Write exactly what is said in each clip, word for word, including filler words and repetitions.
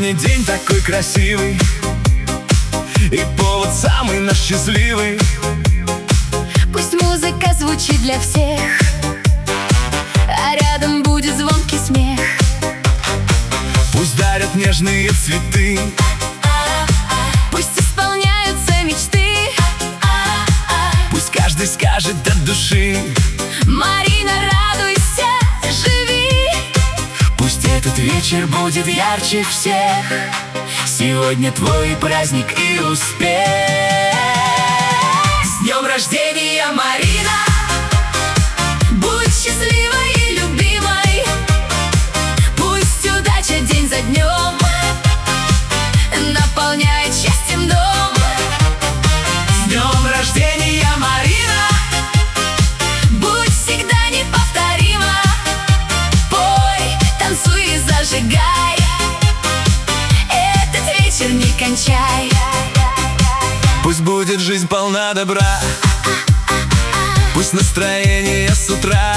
Сегодня день такой красивый, и повод самый наш счастливый. Пусть музыка звучит для всех, а рядом будет звонкий смех. Пусть дарят нежные цветы, пусть исполняются мечты. Пусть каждый скажет от души: Марина, радуйся, живи. Пусть этот вечер будет ярче всех. Сегодня твой праздник и успех. С днем рождения, Марина! Будь счастливой и любимой. Пусть удача день за днем наполняет счастьем дом. С днем рождения, Марина! Будь всегда неповторима. Пой, танцуй и зажигай. Этот вечер не кончай. Пусть будет жизнь полна добра, пусть настроение с утра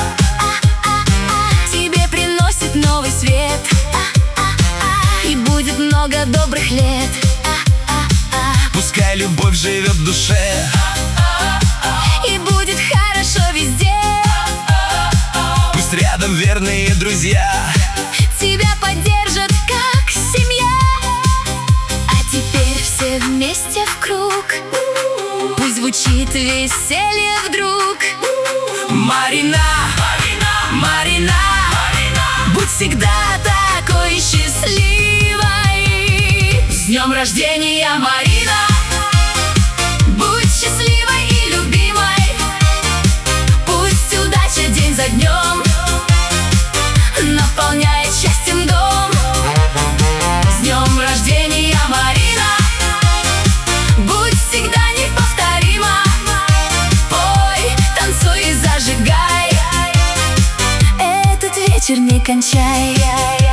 тебе приносит новый свет, и будет много добрых лет. Пускай любовь живет в душе, и будет хорошо везде. пусть рядом верные друзья Тебя поддержат, как семья. А теперь все вместе в круг. Пусть звучит веселье вдруг. Марина, Марина, Марина, будь всегда такой счастливой. С днем рождения, Марина! Будь счастливой и любимой. Пусть удача день за днем наполняет счастьем дом. С днем рождения, Марина! Будь всегда неповторима. Пой, танцуй и зажигай. Этот вечер не кончай.